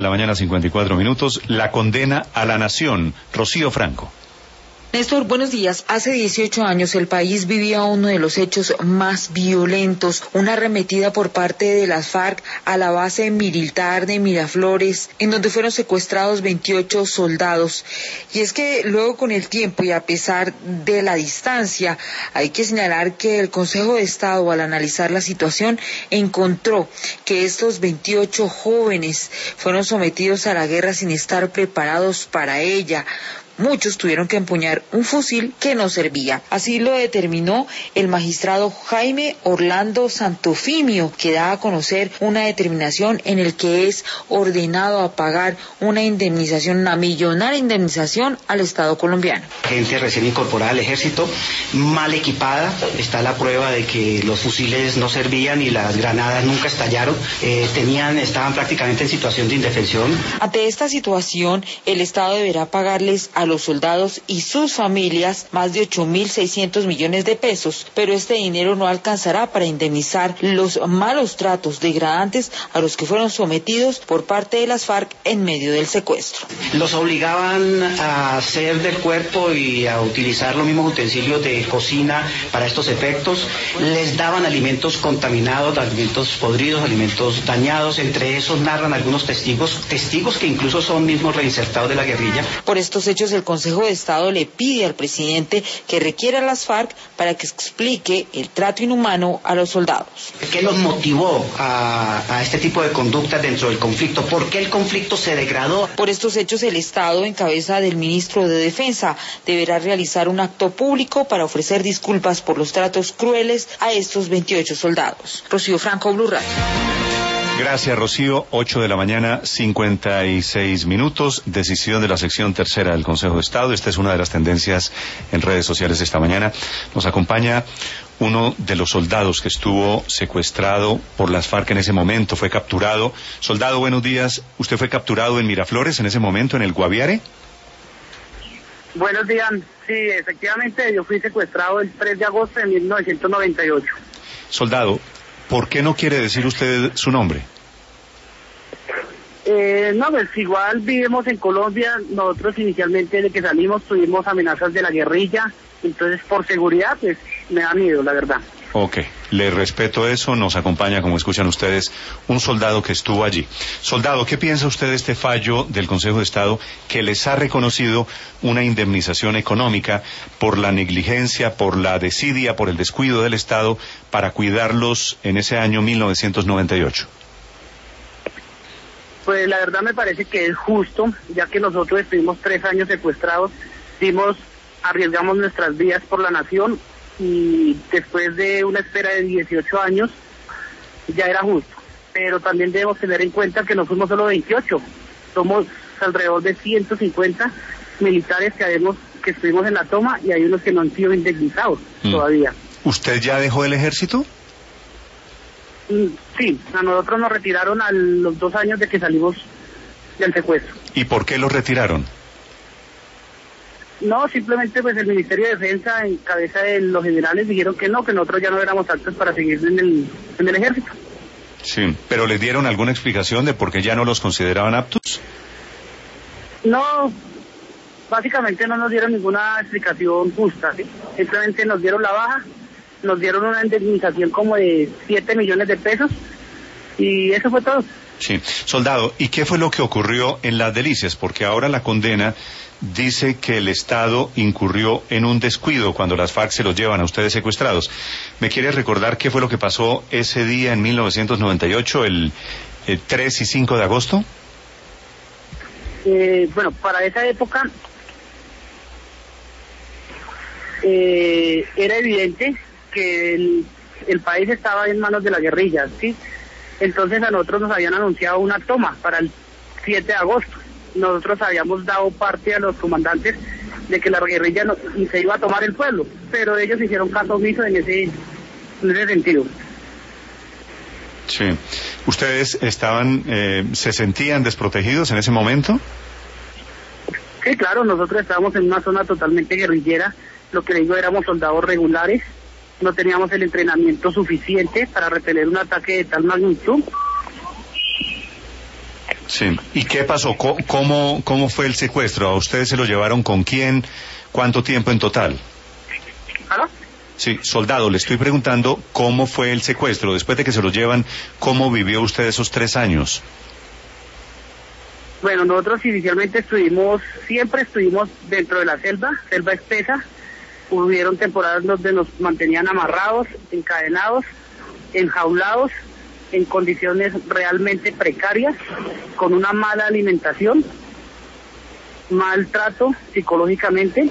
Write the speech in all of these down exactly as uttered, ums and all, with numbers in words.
La mañana, cincuenta y cuatro minutos, la condena a la nación. Rocío Franco. Néstor, buenos días. Hace dieciocho años el país vivía uno de los hechos más violentos, una arremetida por parte de las FARC a la base militar de Miraflores, en donde fueron secuestrados veintiocho soldados. Y es que luego, con el tiempo y a pesar de la distancia, hay que señalar que el Consejo de Estado, al analizar la situación, encontró que estos veintiocho jóvenes fueron sometidos a la guerra sin estar preparados para ella. Muchos tuvieron que empuñar un fusil que no servía. Así lo determinó el magistrado Jaime Orlando Santofimio, que da a conocer una determinación en el que es ordenado a pagar una indemnización, una millonaria indemnización al Estado colombiano. Gente recién incorporada al ejército, mal equipada, está la prueba de que los fusiles no servían y las granadas nunca estallaron, eh, tenían, estaban prácticamente en situación de indefensión. Ante esta situación, el Estado deberá pagarles a los soldados y sus familias más de ocho mil seiscientos millones de pesos, pero este dinero no alcanzará para indemnizar los malos tratos degradantes a los que fueron sometidos por parte de las FARC en medio del secuestro. Los obligaban a hacer del cuerpo y a utilizar los mismos utensilios de cocina para estos efectos, les daban alimentos contaminados, alimentos podridos, alimentos dañados, entre esos narran algunos testigos, testigos que incluso son mismos reinsertados de la guerrilla. Por estos hechos, el Consejo de Estado le pide al presidente que requiera a las FARC para que explique el trato inhumano a los soldados. ¿Qué los motivó a, a este tipo de conductas dentro del conflicto? ¿Por qué el conflicto se degradó? Por estos hechos, el Estado, en cabeza del ministro de Defensa, deberá realizar un acto público para ofrecer disculpas por los tratos crueles a estos veintiocho soldados. Rocío Franco, Blue Radio. Gracias, Rocío. ocho de la mañana, cincuenta y seis minutos. Decisión de la sección tercera del Consejo de Estado. Esta es una de las tendencias en redes sociales esta mañana. Nos acompaña uno de los soldados que estuvo secuestrado por las FARC en ese momento. Fue capturado. Soldado, buenos días. ¿Usted fue capturado en Miraflores en ese momento, en el Guaviare? Buenos días. Sí, efectivamente, yo fui secuestrado el tres de agosto de mil novecientos noventa y ocho. Soldado, ¿por qué no quiere decir usted su nombre? Eh, no, pues igual vivimos en Colombia. Nosotros inicialmente desde que salimos tuvimos amenazas de la guerrilla, entonces por seguridad pues me da miedo, la verdad. Ok, le respeto eso. Nos acompaña, como escuchan ustedes, un soldado que estuvo allí. Soldado, ¿qué piensa usted de este fallo del Consejo de Estado que les ha reconocido una indemnización económica por la negligencia, por la desidia, por el descuido del Estado para cuidarlos en ese año mil novecientos noventa y ocho? Pues la verdad me parece que es justo, ya que nosotros estuvimos tres años secuestrados, dimos, arriesgamos nuestras vidas por la nación, y después de una espera de dieciocho años ya era justo, pero también debemos tener en cuenta que no fuimos solo veintiocho, somos alrededor de ciento cincuenta militares que, habemos, que estuvimos en la toma y hay unos que no han sido indemnizados mm. todavía. ¿Usted ya dejó el ejército? Mm, sí, a nosotros nos retiraron a los dos años de que salimos del secuestro. ¿Y por qué los retiraron? No, simplemente pues el Ministerio de Defensa, en cabeza de los generales, dijeron que no, que nosotros ya no éramos aptos para seguir en el, en el ejército. Sí, pero ¿les dieron alguna explicación de por qué ya no los consideraban aptos? No, básicamente no nos dieron ninguna explicación justa, ¿sí? Simplemente nos dieron la baja, nos dieron una indemnización como de siete millones de pesos y eso fue todo. Sí, soldado, ¿y qué fue lo que ocurrió en Las Delicias? Porque ahora la condena dice que el Estado incurrió en un descuido cuando las FARC se los llevan a ustedes secuestrados. ¿Me quiere recordar qué fue lo que pasó ese día en mil novecientos noventa y ocho, el, el tres y cinco de agosto? Eh, bueno, para esa época eh, era evidente que el, el país estaba en manos de la guerrilla, ¿sí? Entonces a nosotros nos habían anunciado una toma para el siete de agosto. Nosotros habíamos dado parte a los comandantes de que la guerrilla no, se iba a tomar el pueblo, pero ellos hicieron caso omiso en ese, en ese sentido. Sí. ¿Ustedes estaban, eh, se sentían desprotegidos en ese momento? Sí, claro, nosotros estábamos en una zona totalmente guerrillera, lo que le digo, éramos soldados regulares, no teníamos el entrenamiento suficiente para repeler un ataque de tal magnitud. Sí. ¿Y qué pasó? ¿Cómo, cómo fue el secuestro? ¿A ustedes se lo llevaron con quién? ¿Cuánto tiempo en total? ¿Aló? Sí, soldado, le estoy preguntando cómo fue el secuestro. Después de que se lo llevan, ¿cómo vivió usted esos tres años? Bueno, nosotros inicialmente estuvimos, siempre estuvimos dentro de la selva, selva espesa. Hubieron temporadas donde nos mantenían amarrados, encadenados, enjaulados, en condiciones realmente precarias, con una mala alimentación, maltrato psicológicamente.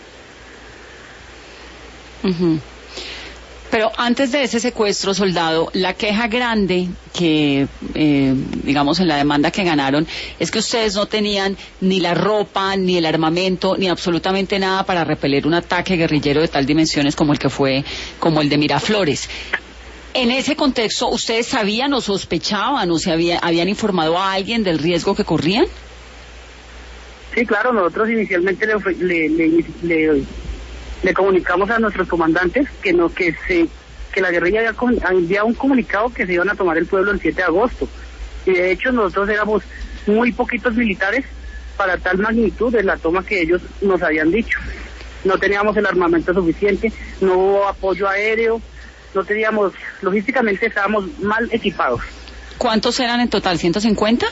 Uh-huh. Pero antes de ese secuestro, soldado, la queja grande que, eh, digamos, en la demanda que ganaron, es que ustedes no tenían ni la ropa, ni el armamento, ni absolutamente nada para repeler un ataque guerrillero de tal dimensiones como el que fue, como el de Miraflores. En ese contexto, ¿ustedes sabían o sospechaban o se había, habían informado a alguien del riesgo que corrían? Sí, claro, nosotros inicialmente le, le, le, le, le comunicamos a nuestros comandantes que no que se que la guerrilla había enviado un comunicado que se iban a tomar el pueblo el siete de agosto. Y de hecho nosotros éramos muy poquitos militares para tal magnitud de la toma que ellos nos habían dicho. No teníamos el armamento suficiente, no hubo apoyo aéreo, no teníamos, logísticamente estábamos mal equipados. ¿Cuántos eran en total? ¿ciento cincuenta?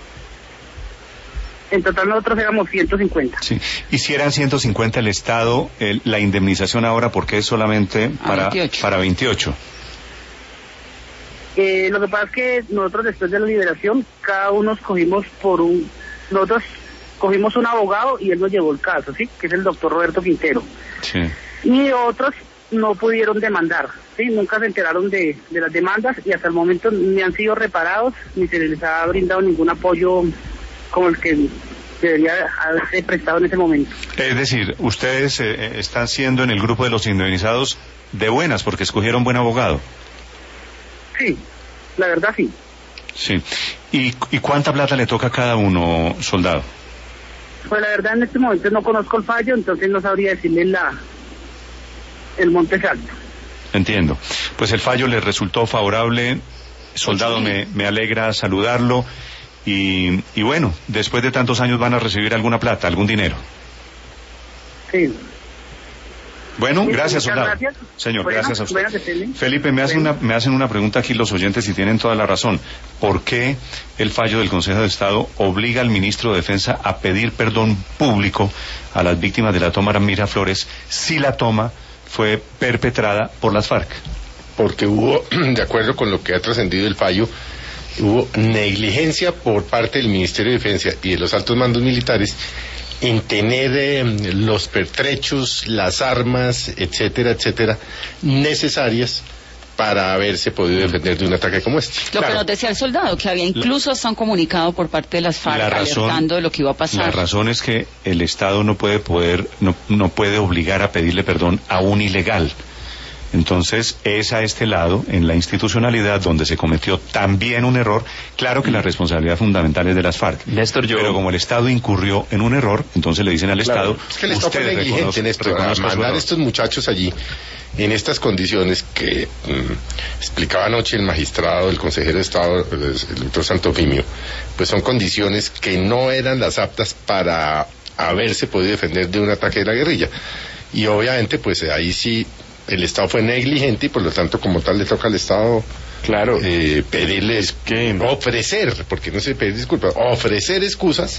En total nosotros éramos ciento cincuenta. Sí. Y si eran ciento cincuenta el Estado, el, la indemnización ahora, ¿por qué es solamente para veintiocho? Para veintiocho. Eh, lo que pasa es que nosotros después de la liberación, cada uno escogimos por un, nosotros cogimos un abogado y él nos llevó el caso, ¿sí? Que es el doctor Roberto Quintero. Sí. Y otros no pudieron demandar, ¿sí? Nunca se enteraron de, de las demandas y hasta el momento ni han sido reparados, ni se les ha brindado ningún apoyo como el que debería haberse prestado en ese momento. Es decir, ustedes eh, están siendo en el grupo de los indemnizados de buenas porque escogieron buen abogado. Sí, la verdad sí. Sí. ¿Y, y cuánta plata le toca a cada uno, soldado? Pues la verdad en este momento no conozco el fallo, entonces no sabría decirle la el monte exacto. Entiendo. Pues el fallo le resultó favorable, soldado, Sí. me, me alegra saludarlo y, y bueno, después de tantos años van a recibir alguna plata, algún dinero. Sí. Bueno, Sí, gracias, muchas soldado. gracias. Señor, Bueno, gracias a usted. bueno, que esté bien. Felipe, me hacen, Bueno. una, me hacen una pregunta aquí los oyentes y tienen toda la razón. ¿Por qué el fallo del Consejo de Estado obliga al ministro de Defensa a pedir perdón público a las víctimas de la toma de Miraflores si la toma fue perpetrada por las FARC? Porque hubo, de acuerdo con lo que ha trascendido el fallo, hubo negligencia por parte del Ministerio de Defensa y de los altos mandos militares en tener eh, los pertrechos, las armas, etcétera, etcétera, necesarias para haberse podido defender de un ataque como este. Lo Claro. que nos decía el soldado, que había incluso hasta un comunicado por parte de las FARC La razón- alertando de lo que iba a pasar. La razón es que el Estado no puede poder, no, no puede obligar a pedirle perdón a un ilegal. Entonces, es a este lado, en la institucionalidad, donde se cometió también un error. Claro que la responsabilidad fundamental es de las FARC. Néstor, yo... Pero como el Estado incurrió en un error, entonces le dicen al Claro, Estado, es que el Estado fue usted negligente reconoce- en esto, a reconozca su mandar error. a estos muchachos allí en estas condiciones que mm, explicaba anoche el magistrado, el consejero de Estado, el, el doctor Santofimio, pues son condiciones que no eran las aptas para haberse podido defender de un ataque de la guerrilla. Y obviamente, pues ahí sí el Estado fue negligente y por lo tanto como tal le toca al Estado Claro, eh, pedirles que- ofrecer, porque no se pedir disculpas, ofrecer excusas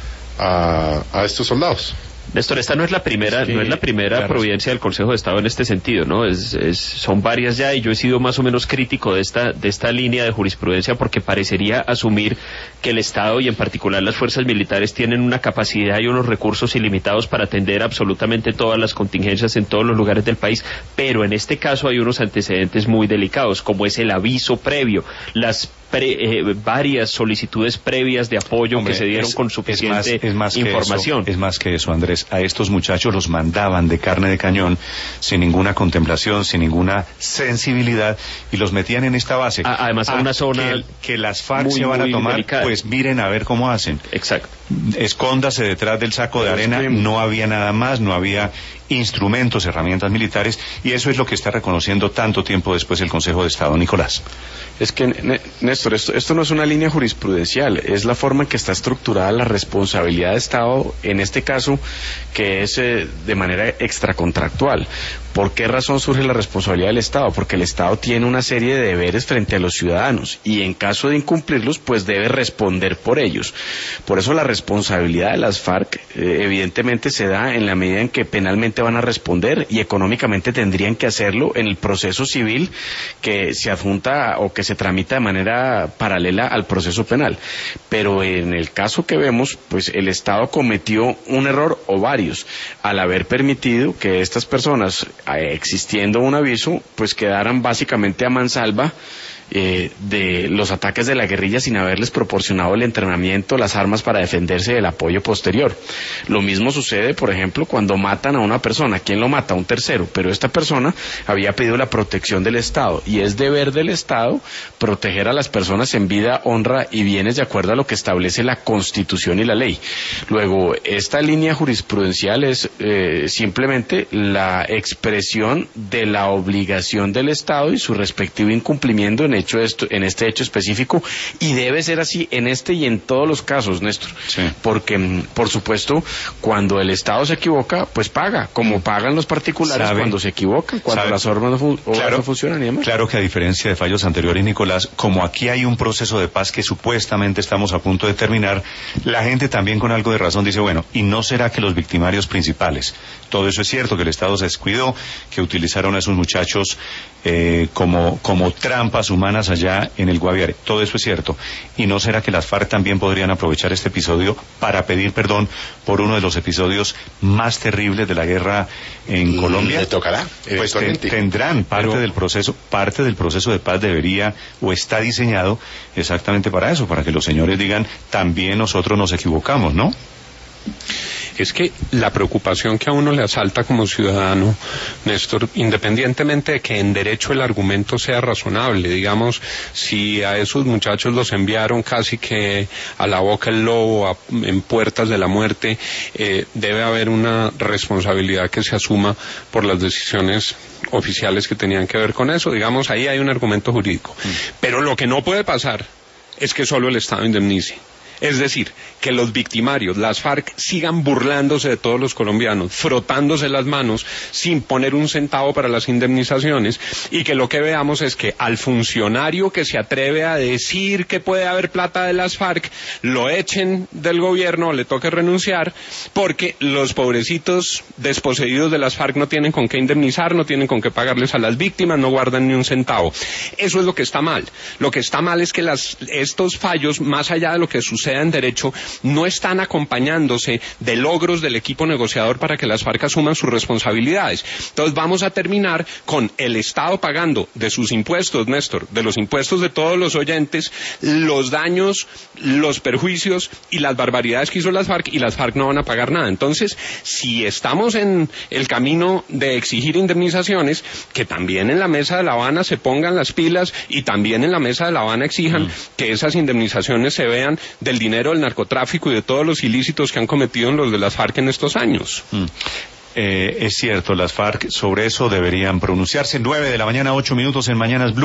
a, a estos soldados. Néstor, esta no es la primera, Es que, no es la primera claro, providencia del Consejo de Estado en este sentido, ¿no? Es, es, son varias ya y yo he sido más o menos crítico de esta, de esta línea de jurisprudencia porque parecería asumir que el Estado y en particular las fuerzas militares tienen una capacidad y unos recursos ilimitados para atender absolutamente todas las contingencias en todos los lugares del país, pero en este caso hay unos antecedentes muy delicados, como es el aviso previo, las pre, eh, varias solicitudes previas de apoyo Hombre, que se dieron es- con es suficiente más- es más que información. eso, es más que eso, Andrés. A estos muchachos los mandaban de carne de cañón, sin ninguna contemplación, sin ninguna sensibilidad, y los metían en esta base. A- además a una zona que, que las FARC muy, se van a muy tomar, delicada. pues miren a ver cómo hacen. Exacto. Escóndase detrás del saco de Pero es arena, que- no había nada más, no había instrumentos, herramientas militares, y eso es lo que está reconociendo tanto tiempo después el Consejo de Estado. Nicolás. Es que, Néstor, esto, esto no es una línea jurisprudencial, es la forma en que está estructurada la responsabilidad de Estado, en este caso, que es eh, de manera extracontractual. ¿Por qué razón surge la responsabilidad del Estado? Porque el Estado tiene una serie de deberes frente a los ciudadanos y en caso de incumplirlos, pues debe responder por ellos. Por eso la responsabilidad de las FARC eh, evidentemente se da en la medida en que penalmente van a responder y económicamente tendrían que hacerlo en el proceso civil que se adjunta o que se tramita de manera paralela al proceso penal. Pero en el caso que vemos, pues el Estado cometió un error o varios al haber permitido que estas personas, existiendo un aviso, pues quedaran básicamente a mansalva eh, de los ataques de la guerrilla sin haberles proporcionado el entrenamiento, las armas para defenderse del apoyo posterior. Lo mismo sucede, por ejemplo, cuando matan a una persona. ¿Quién lo mata? Un tercero, pero esta persona había pedido la protección del Estado y es deber del Estado proteger a las personas en vida, honra y bienes de acuerdo a lo que establece la Constitución y la ley. Luego, esta línea jurisprudencial es eh, simplemente la expresión de la obligación del Estado y su respectivo incumplimiento en hecho esto, en este hecho específico, y debe ser así en este y en todos los casos, Néstor, sí. Porque por supuesto cuando el Estado se equivoca, pues paga, como pagan los particulares ¿Sabe? cuando se equivocan, cuando ¿Sabe? las normas no, fu claro, no funcionan y demás. Claro que a diferencia de fallos anteriores, Nicolás, como aquí hay un proceso de paz que supuestamente estamos a punto de terminar, la gente también con algo de razón dice, bueno, ¿y no será que los victimarios principales? Todo eso es cierto, que el Estado se descuidó, que utilizaron a esos muchachos eh, como, como trampas humanas allá en el Guaviare. Todo eso es cierto. ¿Y no será que las FARC también podrían aprovechar este episodio para pedir perdón por uno de los episodios más terribles de la guerra en Colombia? Le tocará. Pues te, tendrán parte Pero... del proceso, parte del proceso de paz debería o está diseñado exactamente para eso, para que los señores digan, también nosotros nos equivocamos, ¿no? Es que la preocupación que a uno le asalta como ciudadano, Néstor, independientemente de que en derecho el argumento sea razonable, digamos, si a esos muchachos los enviaron casi que a la boca del lobo, a, en puertas de la muerte, eh, debe haber una responsabilidad que se asuma por las decisiones oficiales que tenían que ver con eso. Digamos, ahí hay un argumento jurídico. Mm. Pero lo que no puede pasar es que solo el Estado indemnice. Es decir, que los victimarios, las FARC, sigan burlándose de todos los colombianos, frotándose las manos sin poner un centavo para las indemnizaciones, y que lo que veamos es que al funcionario que se atreve a decir que puede haber plata de las FARC, lo echen del gobierno, le toque renunciar, porque los pobrecitos desposeídos de las FARC no tienen con qué indemnizar, no tienen con qué pagarles a las víctimas, no guardan ni un centavo. Eso es lo que está mal. Lo que está mal es que las, estos fallos, más allá de lo que sucede en derecho, no están acompañándose de logros del equipo negociador para que las FARC asuman sus responsabilidades. Entonces vamos a terminar con el Estado pagando de sus impuestos, Néstor, de los impuestos de todos los oyentes, los daños, los perjuicios y las barbaridades que hizo las FARC, y las FARC no van a pagar nada. Entonces, si estamos en el camino de exigir indemnizaciones, que también en la mesa de La Habana se pongan las pilas y también en la mesa de La Habana exijan mm. que esas indemnizaciones se vean del dinero del narcotráfico y de todos los ilícitos que han cometido los de las FARC en estos años. Mm. Eh, es cierto, las FARC sobre eso deberían pronunciarse. Nueve de la mañana, ocho minutos en Mañanas Blue.